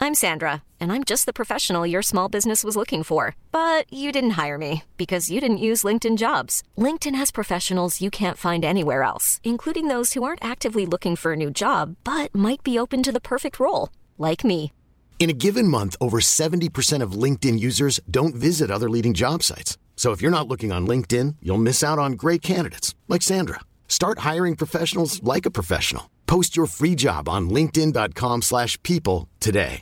I'm Sandra, and I'm just the professional your small business was looking for. But you didn't hire me because you didn't use LinkedIn Jobs. LinkedIn has professionals you can't find anywhere else, including those who aren't actively looking for a new job, but might be open to the perfect role, like me. In a given month, over 70% of LinkedIn users don't visit other leading job sites. So if you're not looking on LinkedIn, you'll miss out on great candidates like Sandra. Start hiring professionals like a professional. Post your free job on linkedin.com/people today.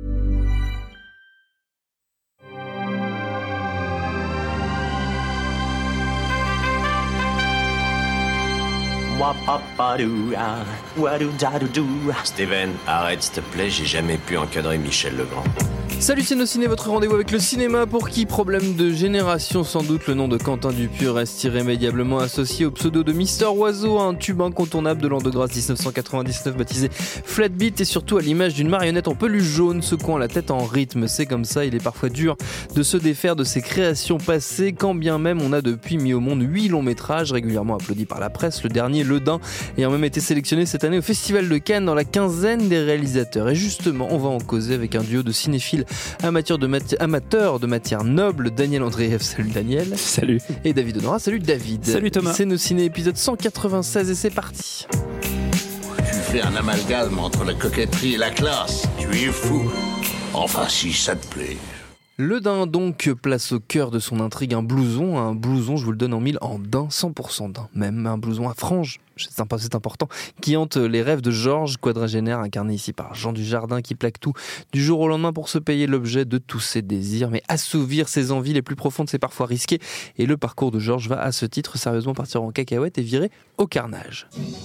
Steven, arrête s'il te plaît, j'ai jamais pu encadrer Michel Legrand. Salut c'est nos ciné, votre rendez-vous avec le cinéma pour qui problème de génération sans doute. Le nom de Quentin Dupieux reste irrémédiablement associé au pseudo de Mister Oiseau, un tube incontournable de l'an de grâce 1999 baptisé Flatbeat et surtout à l'image d'une marionnette en peluche jaune secouant la tête en rythme. C'est comme ça, il est parfois dur de se défaire de ses créations passées, quand bien même on a depuis mis au monde 8 longs métrages régulièrement applaudis par la presse, le dernier Le Dain ayant même été sélectionné cette année au Festival de Cannes dans la quinzaine des réalisateurs. Et justement, on va en causer avec un duo de cinéphiles amateurs de matière noble, Daniel Andreev, salut Daniel. Salut. Et David Honora, salut David. Salut Thomas. C'est nos ciné épisode 196 et c'est parti. Tu fais un amalgame entre la coquetterie et la classe. Tu es fou. Enfin, si ça te plaît. Le Dain donc place au cœur de son intrigue un blouson, je vous le donne en mille, en daim, 100% daim, même un blouson à franges, c'est important, qui hante les rêves de Georges, quadragénaire incarné ici par Jean Dujardin, qui plaque tout du jour au lendemain pour se payer l'objet de tous ses désirs, mais assouvir ses envies les plus profondes c'est parfois risqué, et le parcours de Georges va à ce titre sérieusement partir en cacahuète et virer au carnage.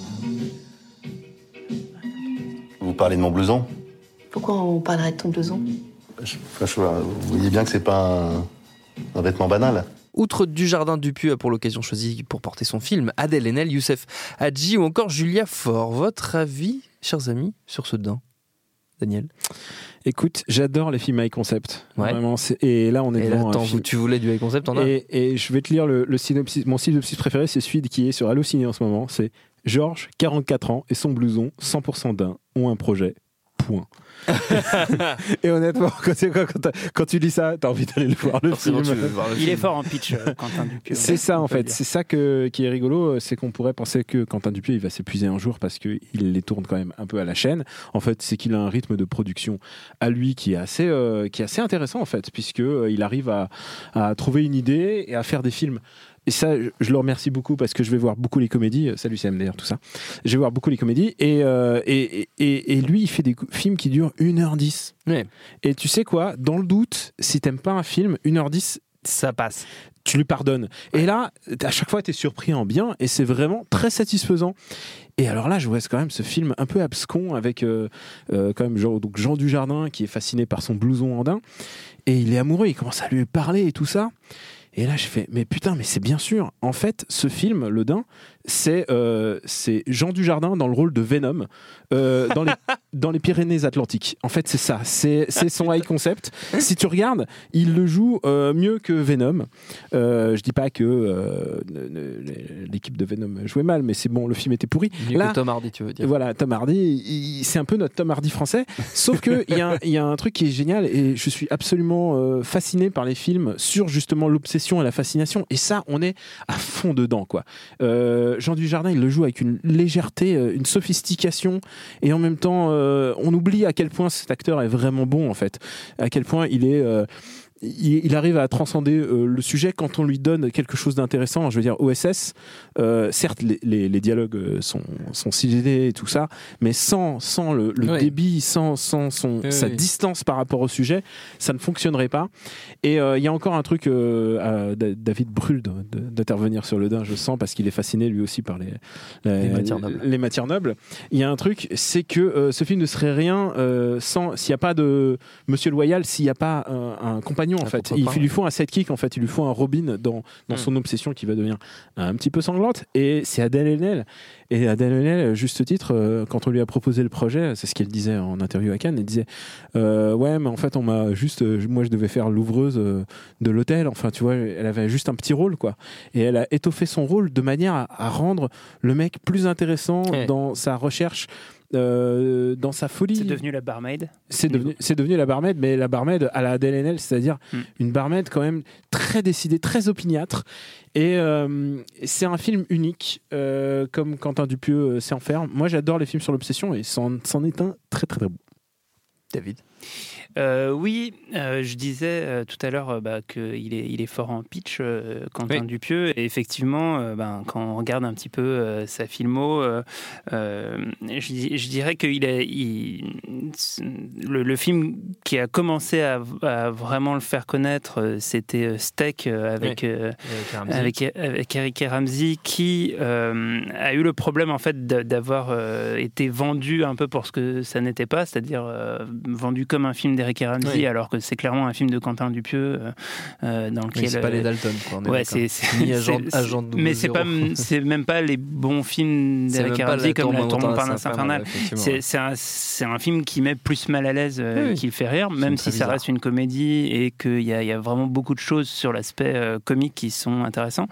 Vous parlez de mon blouson ? Pourquoi on parlerait de ton blouson ? Vous voyez bien que c'est pas un vêtement banal. Outre Dujardin, Dupieux a pour l'occasion choisi pour porter son film Adèle Haenel, Youssef Hadji ou encore Julia Faure. Votre avis, chers amis, sur ce daim, Daniel ? Écoute, j'adore les films high concept. Ouais. Vraiment, et là, on est devant là, un film. tu voulais du high concept, on a. Et je vais te lire le synopsis. Mon synopsis préféré, c'est celui qui est sur Allociné en ce moment. C'est Georges, 44 ans, et son blouson, 100% daim, ont un projet. Point. Et honnêtement, quand tu lis ça, t'as envie d'aller le voir, le film. Il est fort en pitch, Quentin Dupieux. C'est ça en fait, c'est ça qui est rigolo, c'est qu'on pourrait penser que Quentin Dupieux il va s'épuiser un jour parce qu'il les tourne quand même un peu à la chaîne. En fait, c'est qu'il a un rythme de production à lui qui est assez intéressant en fait, puisqu'il arrive à trouver une idée et à faire des films. Et ça, je le remercie beaucoup parce que je vais voir beaucoup les comédies. Salut CMDR, tout ça. Je vais voir beaucoup les comédies. Et lui, il fait des films qui durent 1h10. Ouais. Et tu sais quoi ? Dans le doute, si t'aimes pas un film, 1h10, ça passe. Tu lui pardonnes. Et là, à chaque fois, t'es surpris en bien. Et c'est vraiment très satisfaisant. Et alors là, je vois quand même ce film un peu abscon avec quand même Jean Dujardin qui est fasciné par son blouson en daim. Et il est amoureux, il commence à lui parler et tout ça. Et là, je fais, mais putain, mais c'est bien sûr. En fait, ce film, Le Dain, c'est Jean Dujardin dans le rôle de Venom dans les Pyrénées-Atlantiques. En fait, c'est ça. C'est son high concept. Si tu regardes, il le joue mieux que Venom. Je dis pas que l'équipe de Venom jouait mal, mais c'est bon, le film était pourri. Mieux que Tom Hardy, tu veux dire. Voilà, Tom Hardy, c'est un peu notre Tom Hardy français. Sauf qu'il y a un truc qui est génial et je suis absolument fasciné par les films sur justement l'obsession et la fascination. Et ça, on est à fond dedans, quoi. Jean Dujardin, il le joue avec une légèreté, une sophistication, et en même temps, on oublie à quel point cet acteur est vraiment bon, en fait. À quel point il arrive à transcender le sujet quand on lui donne quelque chose d'intéressant. Je veux dire, OSS, certes, les dialogues sont stylés et tout ça, mais sans le débit, sans sa distance par rapport au sujet, ça ne fonctionnerait pas. Et il y a encore un truc, David brûle d'intervenir sur Le Dain, je sens, parce qu'il est fasciné lui aussi par les matières nobles. Il y a un truc, c'est que ce film ne serait rien s'il n'y a pas de Monsieur Loyal, s'il n'y a pas un compagnon. En fait, il lui faut un sidekick, en fait, il lui faut un Robin dans son obsession qui va devenir un petit peu sanglante. Et c'est Adèle Haenel. Et Adèle Haenel, juste titre, quand on lui a proposé le projet, c'est ce qu'elle disait en interview à Cannes, elle disait ouais, mais en fait, on m'a juste, moi, je devais faire l'ouvreuse de l'hôtel. Enfin, tu vois, elle avait juste un petit rôle, quoi. Et elle a étoffé son rôle de manière à rendre le mec plus intéressant dans sa recherche dans sa folie. C'est devenu la barmaid. C'est devenu la barmaid, mais la barmaid à la Adèle Haenel, c'est-à-dire une barmaid quand même très décidée, très opiniâtre. Et c'est un film unique, comme Quentin Dupieux sait en faire. Moi, j'adore les films sur l'obsession et c'en est un très très très beau. David. Oui, je disais tout à l'heure qu'il est fort en pitch, Quentin Dupieux, et effectivement, quand on regarde un petit peu sa filmo, je dirais que le film qui a commencé à vraiment le faire connaître, c'était Steak avec Eric et Ramsey, qui a eu le problème en fait d'avoir été vendu un peu pour ce que ça n'était pas, c'est-à-dire vendu comme un film d'Eric et Ramsey, alors que c'est clairement un film de Quentin Dupieux dans lequel c'est pas les Dalton, quoi. C'est ni agent de mais c'est même pas les bons films d'Eric et Ramsey comme La Tour Montparnasse infernale. C'est un film qui met plus mal à l'aise qu'il fait rire, même si ça reste une comédie et qu'il y a vraiment beaucoup de choses sur l'aspect comique qui sont intéressants.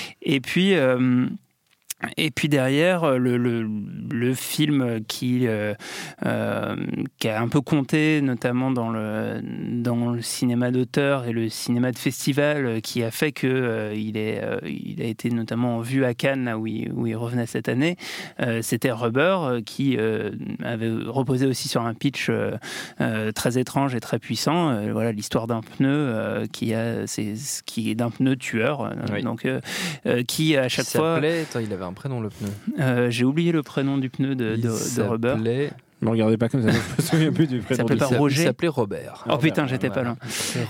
Et puis derrière, le film qui a un peu compté, notamment dans le cinéma d'auteur et le cinéma de festival, qui a fait que il a été notamment vu à Cannes, là où il revenait cette année. C'était Rubber, qui avait reposé aussi sur un pitch très étrange et très puissant. Voilà l'histoire d'un pneu qui est d'un pneu tueur, donc qui à chaque fois. Il avait un prénom, le pneu. J'ai oublié le prénom du pneu de Rubber. Ne me regardez pas comme ça, je me souviens plus du prénom. Roger. Il s'appelait Robert. Oh putain, j'étais pas loin.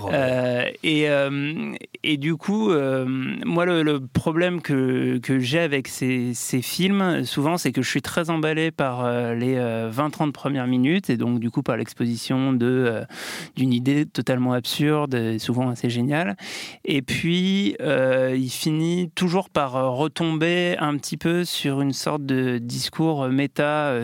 Et du coup, moi, le problème que j'ai avec ces films, souvent, c'est que je suis très emballé par les 20-30 premières minutes, et donc, du coup, par l'exposition d'une idée totalement absurde, et souvent assez géniale. Et puis, il finit toujours par retomber un petit peu sur une sorte de discours méta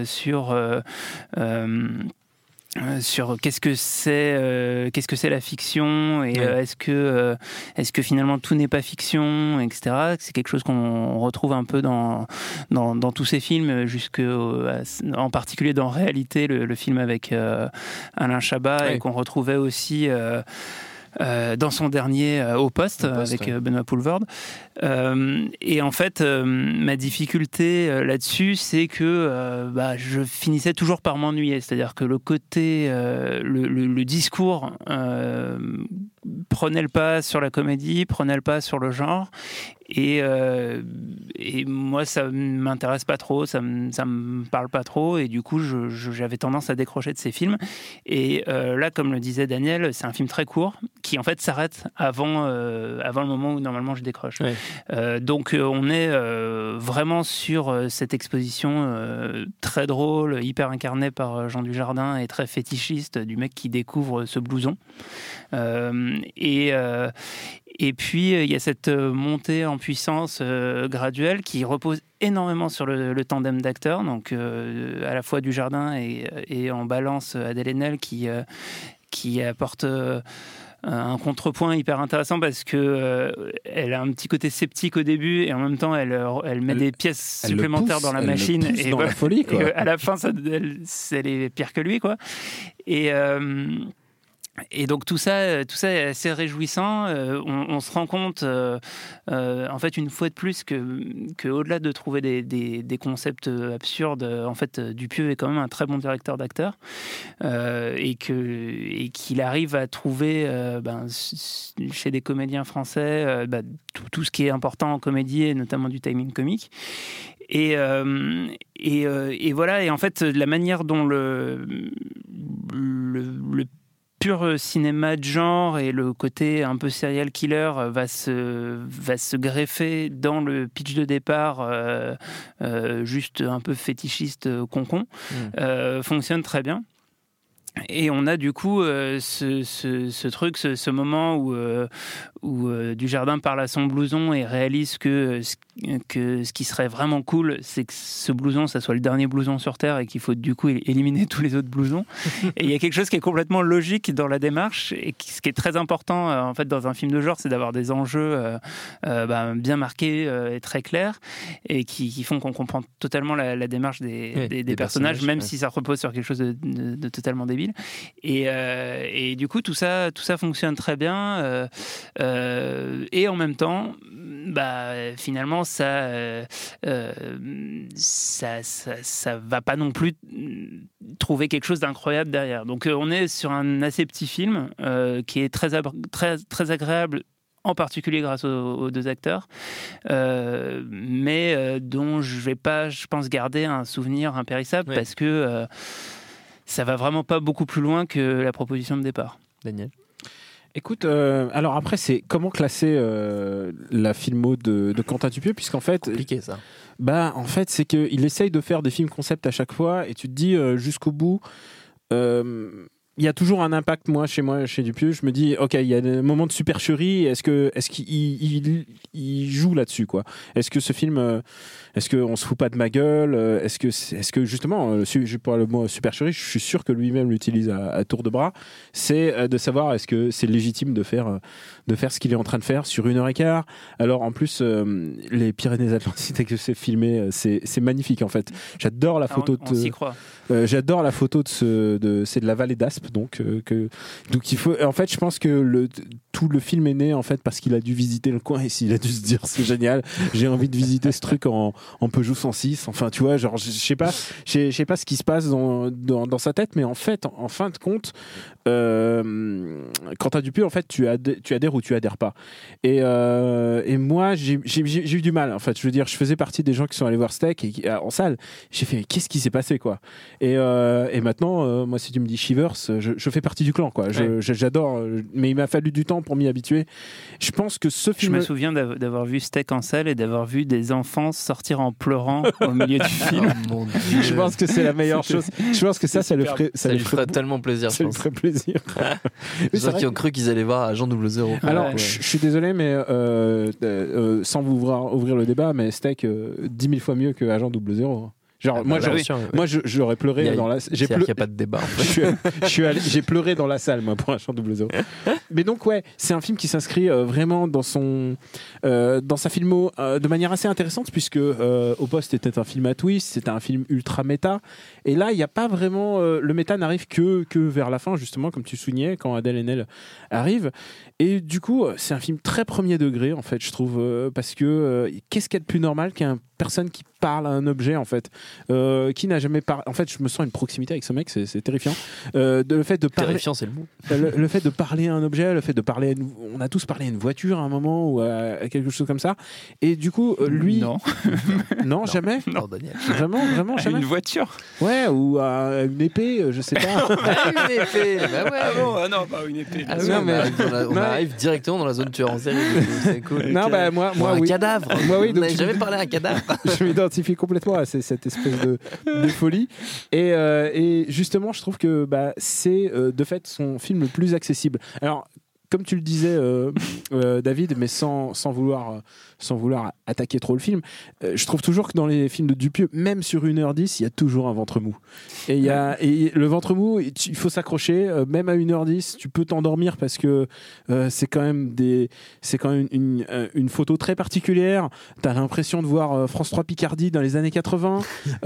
sur qu'est-ce que c'est la fiction, et est-ce que finalement tout n'est pas fiction, etc. C'est quelque chose qu'on retrouve un peu dans tous ces films, en particulier dans Réalité, le film avec Alain Chabat, et qu'on retrouvait aussi dans son dernier Au Poste, avec Benoît Poulvorde. Et en fait, ma difficulté là-dessus, c'est que je finissais toujours par m'ennuyer. C'est-à-dire que le côté, le discours prenait le pas sur la comédie, prenait le pas sur le genre. Et moi, ça m'intéresse pas trop, ça me parle pas trop, et du coup, j'avais tendance à décrocher de ces films. Et là, comme le disait Daniel, c'est un film très court qui en fait s'arrête avant le moment où normalement je décroche. Donc, on est vraiment sur cette exposition très drôle, hyper incarnée par Jean Dujardin, et très fétichiste du mec qui découvre ce blouson. Et puis, il y a cette montée en puissance graduelle qui repose énormément sur le tandem d'acteurs, donc à la fois Dujardin et en balance Adèle Haenel qui apporte un contrepoint hyper intéressant, parce que elle a un petit côté sceptique au début, et en même temps elle met des pièces supplémentaires dans la machine, et dans la folie, quoi. Et à la fin elle est pire que lui, quoi. Et donc tout ça est assez réjouissant. On se rend compte, en fait, une fois de plus, que au-delà de trouver des concepts absurdes, en fait, Dupieux est quand même un très bon directeur d'acteurs, et qu'il arrive à trouver, chez des comédiens français, tout ce qui est important en comédie, et notamment du timing comique. Et voilà. Et en fait, la manière dont le pur cinéma de genre et le côté un peu serial killer va se greffer dans le pitch de départ, juste un peu fétichiste concon, fonctionne très bien. Et on a du coup ce moment où Dujardin parle à son blouson et réalise que ce qui serait vraiment cool, c'est que ce blouson, ça soit le dernier blouson sur Terre et qu'il faut du coup éliminer tous les autres blousons. Et il y a quelque chose qui est complètement logique dans la démarche et ce qui est très important en fait dans un film de genre, c'est d'avoir des enjeux bien marqués et très clairs et qui font qu'on comprend totalement la démarche des personnages, même si ça repose sur quelque chose de totalement débile. Et du coup, tout ça fonctionne très bien. Et en même temps, finalement, ça va pas non plus trouver quelque chose d'incroyable derrière. Donc, on est sur un assez petit film qui est très agréable, en particulier grâce aux deux acteurs, mais dont je vais pas, je pense, garder un souvenir impérissable parce que ça va vraiment pas beaucoup plus loin que la proposition de départ. Daniel. Écoute, alors après, c'est comment classer la filmo de Quentin Dupieux, puisqu'en fait, compliqué ça. En fait, c'est qu'il essaye de faire des films concept à chaque fois, et tu te dis jusqu'au bout. Il y a toujours un impact, chez Dupieux. Je me dis, ok, il y a des moments de supercherie. Est-ce qu'il joue là-dessus, quoi? Est-ce que ce film, est-ce qu'on se fout pas de ma gueule? Est-ce que justement, pour le mot supercherie, je suis sûr que lui-même l'utilise à tour de bras. C'est de savoir est-ce que c'est légitime de faire ce qu'il est en train de faire sur 1h15. Alors en plus, les Pyrénées-Atlantiques que c'est filmé, c'est magnifique en fait. J'adore la photo on s'y croit. J'adore la photo c'est de la vallée d'Aspe, donc il faut. En fait, je pense que tout le film est né en fait parce qu'il a dû visiter le coin et s'il a dû se dire c'est génial, j'ai envie de visiter ce truc en Peugeot 106. Enfin, tu vois, genre je sais pas ce qui se passe dans sa tête, mais en fait, en fin de compte, Quentin Dupieux, en fait, tu adhères ou tu adhères pas. Et moi, j'ai eu du mal. En fait, je veux dire, je faisais partie des gens qui sont allés voir Steak en salle. J'ai fait, qu'est-ce qui s'est passé, quoi. Et maintenant, moi, si tu me dis Shivers, je fais partie du clan, quoi. J'adore, mais il m'a fallu du temps pour m'y habituer. Je pense que ce film. Je me souviens d'avoir vu Steak en salle et d'avoir vu des enfants sortir en pleurant au milieu du film. Oh, mon Dieu. Je pense que c'est la meilleure chose. Je pense que ça lui ferait tellement plaisir. Ça lui ferait plaisir. Les gens qui ont cru qu'ils allaient voir Agent 00. Alors, je suis désolé, mais sans vous ouvrir le débat, mais Steak 10 000 fois mieux que Agent 00. Genre, moi, j'aurais pleuré dans la salle. Il n'y a pas de débat. En fait. J'ai pleuré dans la salle, moi, pour Agent 00. Mais donc, c'est un film qui s'inscrit vraiment dans sa filmo de manière assez intéressante, puisque Au Poste était un film à twist, c'était un film ultra méta. Et là, il n'y a pas vraiment. Le méta n'arrive que vers la fin, justement, comme tu soulignais, quand Adèle Haenel arrive. Et du coup, c'est un film très premier degré, en fait, je trouve, parce que qu'est-ce qu'il y a de plus normal qu'une personne qui parle à un objet, en fait, qui n'a jamais parlé. En fait, je me sens une proximité avec ce mec, c'est terrifiant. Le fait de parler. Terrifiant, c'est le mot. Le fait de parler à un objet, le fait de parler. On a tous parlé à une voiture à un moment ou à quelque chose comme ça. Et du coup, lui. Non, jamais. Non, Daniel. Vraiment, jamais. À une voiture. Ouais, ou à une épée, je sais pas. Une épée. Bah ouais. Ah bon, non, pas une épée. Non, mais on arrive directement dans la zone tueur en série. C'est cool. Non, moi, un oui. cadavre. Moi, oui. On n'avait jamais parlé à un cadavre. Je m'identifie complètement à cette espèce de folie. Et justement, je trouve que c'est de fait son film le plus accessible. Alors, comme tu le disais, David, mais sans vouloir attaquer trop le film, je trouve toujours que dans les films de Dupieux, même sur 1h10, il y a toujours un ventre mou. Et le ventre mou, il faut s'accrocher. Même à 1h10, tu peux t'endormir parce que c'est quand même une photo très particulière. T'as l'impression de voir France 3 Picardie dans les années 80.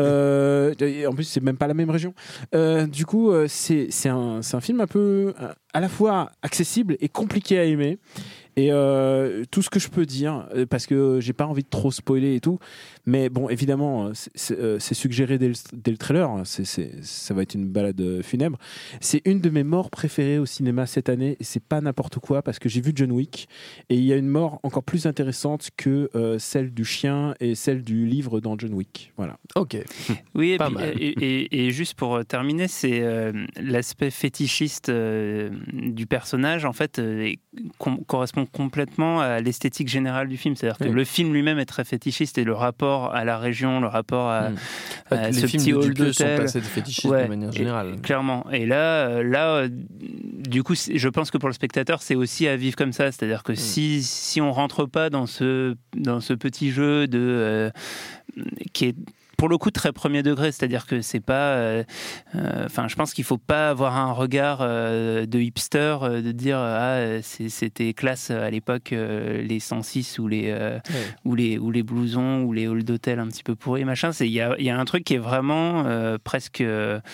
En plus, c'est même pas la même région. Du coup, c'est un film un peu à la fois accessible et compliqué à aimer. Et tout ce que je peux dire, parce que j'ai pas envie de trop spoiler et tout, mais bon, évidemment, c'est suggéré dès le trailer, ça va être une balade funèbre. C'est une de mes morts préférées au cinéma cette année, et c'est pas n'importe quoi, parce que j'ai vu John Wick, et il y a une mort encore plus intéressante que celle du chien et celle du livre dans John Wick. Voilà. Ok. Oui, et juste pour terminer, c'est l'aspect fétichiste du personnage, en fait, correspond correspond complètement à l'esthétique générale du film. C'est-à-dire que le film lui-même est très fétichiste et le rapport à la région, le rapport à ce petit hall d'hôtel. Sont passés de fétichisme de manière générale. Clairement. Et là, du coup, je pense que pour le spectateur, c'est aussi à vivre comme ça. C'est-à-dire que si on rentre pas dans ce petit jeu qui est pour le coup très premier degré, c'est-à-dire que c'est pas je pense qu'il faut pas avoir un regard de hipster de dire c'était classe à l'époque les 106 ou les blousons ou les halls d'hôtel un petit peu pourris machin. Il y a un truc qui est vraiment presque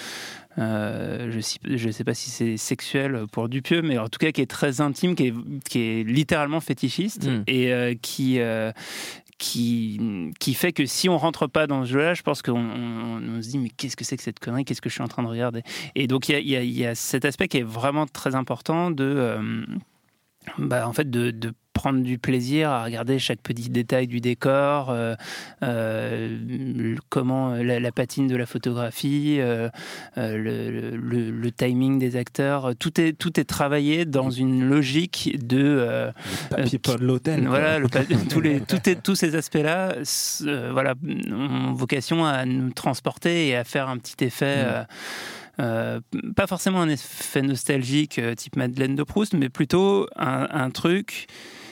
je sais pas si c'est sexuel pour Dupieux, mais en tout cas qui est très intime, qui est littéralement fétichiste et qui fait que si on rentre pas dans ce jeu-là, je pense qu'on se dit mais qu'est-ce que c'est que cette connerie, qu'est-ce que je suis en train de regarder. Et donc il y a cet aspect qui est vraiment très important de prendre du plaisir à regarder chaque petit détail du décor, comment la patine de la photographie, le timing des acteurs, tout est travaillé dans une logique de papier peint de l'hôtel. Voilà, tous ces aspects-là, ont vocation à nous transporter et à faire un petit effet. Pas forcément un effet nostalgique type Madeleine de Proust, mais plutôt un truc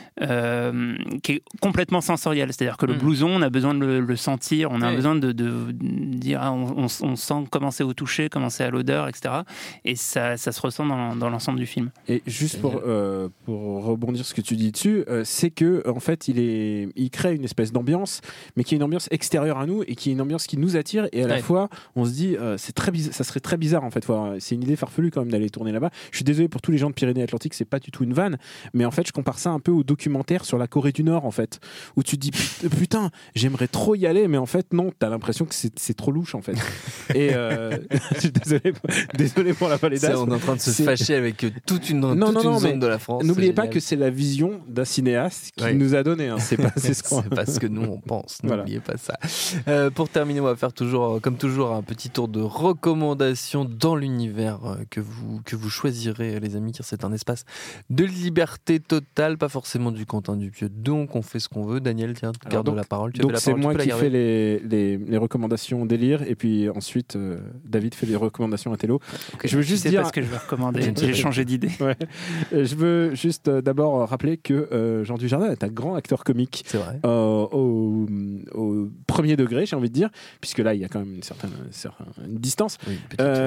qui est complètement sensoriel. C'est-à-dire que le blouson, on a besoin de le sentir, on a besoin de dire on sent comment c'est au toucher, comment c'est à l'odeur, etc. Et ça se ressent dans l'ensemble du film. Et juste pour rebondir ce que tu dis dessus, c'est que en fait il crée une espèce d'ambiance, mais qui est une ambiance extérieure à nous et qui est une ambiance qui nous attire, et à la fois on se dit c'est très bizarre, ça serait très bizarre en fait. C'est une idée farfelue quand même d'aller tourner là-bas. Je suis désolé pour tous les gens de Pyrénées-Atlantiques, c'est pas du tout une vanne, mais en fait je compare ça un peu au documentaire sur la Corée du Nord en fait, où tu te dis putain j'aimerais trop y aller, mais en fait non, t'as l'impression que c'est trop louche en fait. Et je suis désolé pour la Vallée d'Aspe. On est en train de se fâcher avec toute une zone de la France. N'oubliez pas que c'est la vision d'un cinéaste qui nous a donné, hein. C'est pas ce que nous on pense. N'oubliez pas ça. Pour terminer, on va faire comme toujours un petit tour de recommandations dans l'univers que vous choisirez, les amis, car c'est un espace de liberté totale, pas forcément du Quentin Dupieux, donc on fait ce qu'on veut. Daniel, tiens, garde la parole. Donc c'est moi qui fais les recommandations délire, et puis ensuite David fait les recommandations intello. Okay. Je veux juste dire parce que je vais recommander. J'ai changé d'idée. Ouais. Je veux juste d'abord rappeler que Jean Dujardin est un grand acteur comique. C'est vrai. Au premier degré, j'ai envie de dire, puisque là il y a quand même une distance. Oui,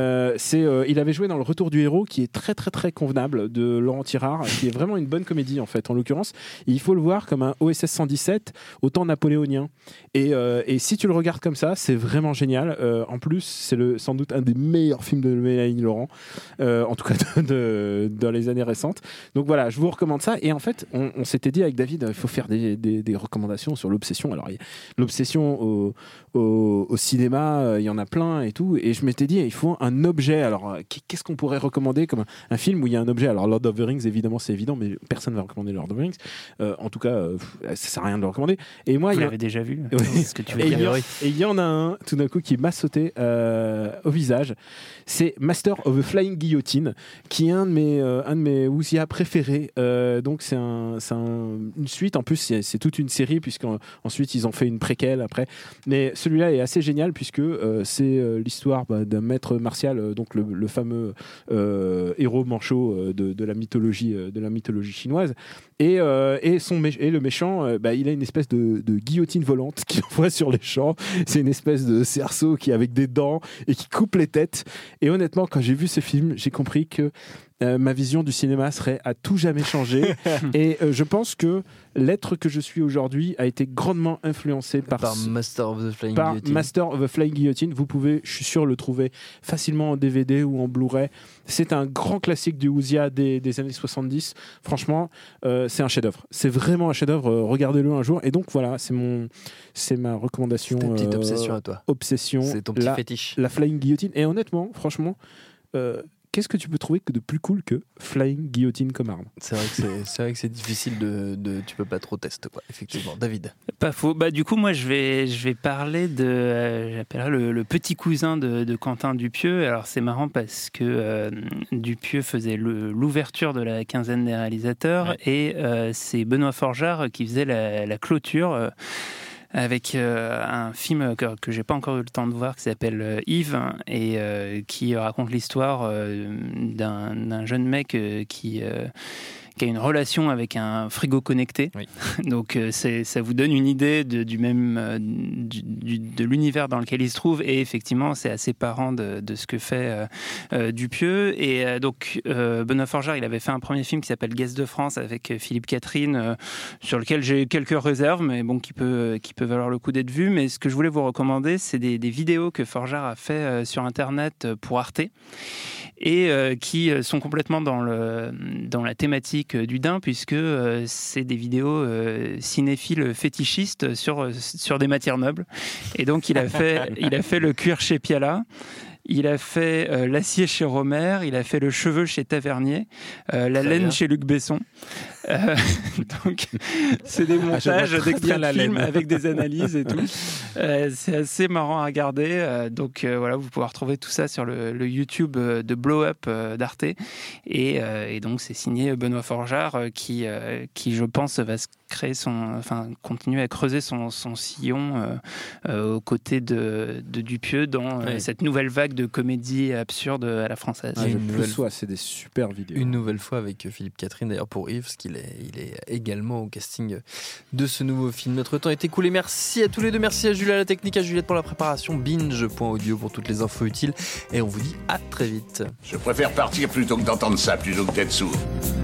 il avait joué dans Le Retour du héros, qui est très très très convenable, de Laurent Tirard, qui est vraiment une bonne comédie en fait, en l'occurrence. Et il faut le voir comme un OSS 117 au temps napoléonien. Et si tu le regardes comme ça, c'est vraiment génial. En plus, c'est sans doute un des meilleurs films de Mélanie Laurent, en tout cas dans les années récentes. Donc voilà, je vous recommande ça. Et en fait, on s'était dit avec David, il faut faire des recommandations sur l'obsession. Alors, l'obsession au cinéma, il y en a plein et tout. Et je m'étais dit, il faut un objet. Alors, qu'est-ce qu'on pourrait recommander comme un film où il y a un objet? Alors, Lord of the Rings, évidemment, c'est évident, mais personne ne va recommander Lord of the Rings. En tout cas, ça sert à rien de le recommander. Et moi, vous l'avez déjà vu. Ce que tu veux dire. Et il y en a un, tout d'un coup, qui m'a sauté au visage. C'est Master of the Flying Guillotine, qui est un de mes Wuxia préférés. Donc, c'est une suite. En plus, c'est toute une série, puisqu'ensuite, ils ont fait une préquelle après. Mais celui-là est assez génial, puisque c'est l'histoire d'un maître martial, donc le fameux héros manchot de la mythologie chinoise. Et le méchant, il a une espèce de guillotine volante qu'il envoie sur les champs. C'est une espèce de cerceau qui est avec des dents et qui coupe les têtes. Et honnêtement, quand j'ai vu ce film, j'ai compris que ma vision du cinéma serait à tout jamais changée. Et je pense que l'être que je suis aujourd'hui a été grandement influencé par Master of the Flying Guillotine. Vous pouvez, je suis sûr, le trouver facilement en DVD ou en Blu-ray. C'est un grand classique du Wuxia des années 70. Franchement, c'est un chef-d'œuvre. C'est vraiment un chef-d'œuvre. Regardez-le un jour. Et donc voilà, c'est ma recommandation. C'est ta petite obsession à toi. Obsession. C'est ton petit fétiche. La Flying Guillotine. Et honnêtement, franchement, qu'est-ce que tu peux trouver de plus cool que Flying Guillotine comme arme ? C'est vrai que c'est difficile tu peux pas trop tester, quoi, effectivement. David. Pas faux. Du coup, moi, je vais parler j'appellerais le petit cousin de Quentin Dupieux. Alors, c'est marrant parce que Dupieux faisait l'ouverture de la quinzaine des réalisateurs et c'est Benoît Forjard qui faisait la clôture. Avec un film que j'ai pas encore eu le temps de voir qui s'appelle Yves et qui raconte l'histoire d'un jeune mec qui a une relation avec un frigo connecté. Oui. Donc ça vous donne une idée de l'univers dans lequel il se trouve et effectivement c'est assez parent de ce que fait Dupieux. Et donc Benoît Forjard, il avait fait un premier film qui s'appelle Guest de France avec Philippe Catherine sur lequel j'ai quelques réserves mais bon qui peut valoir le coup d'être vu. Mais ce que je voulais vous recommander, c'est des vidéos que Forjard a fait sur internet pour Arte et qui sont complètement dans la thématique du Dain puisque c'est des vidéos cinéphiles fétichistes sur des matières nobles. Et donc il a fait le cuir chez Piala. Il a fait l'acier chez Romer, il a fait le cheveu chez Tavernier, la laine chez Luc Besson. Donc, c'est des montages d'extraits de films avec des analyses et tout. C'est assez marrant à regarder. Donc voilà, vous pouvez retrouver tout ça sur le YouTube de Blow Up d'Arte. Et donc c'est signé Benoît Forjard qui je pense va continuer à creuser son sillon aux côtés de Dupieux dans cette nouvelle vague de comédie absurde à la française. C'est des super vidéos. Une nouvelle fois avec Philippe Catherine d'ailleurs pour Yves, parce qu'il est également au casting de ce nouveau film. Notre temps est écoulé. Merci à tous les deux. Merci à Jules à la technique, à Juliette pour la préparation. Binge.audio pour toutes les infos utiles. Et on vous dit à très vite. Je préfère partir plutôt que d'entendre ça, plutôt que d'être sourd.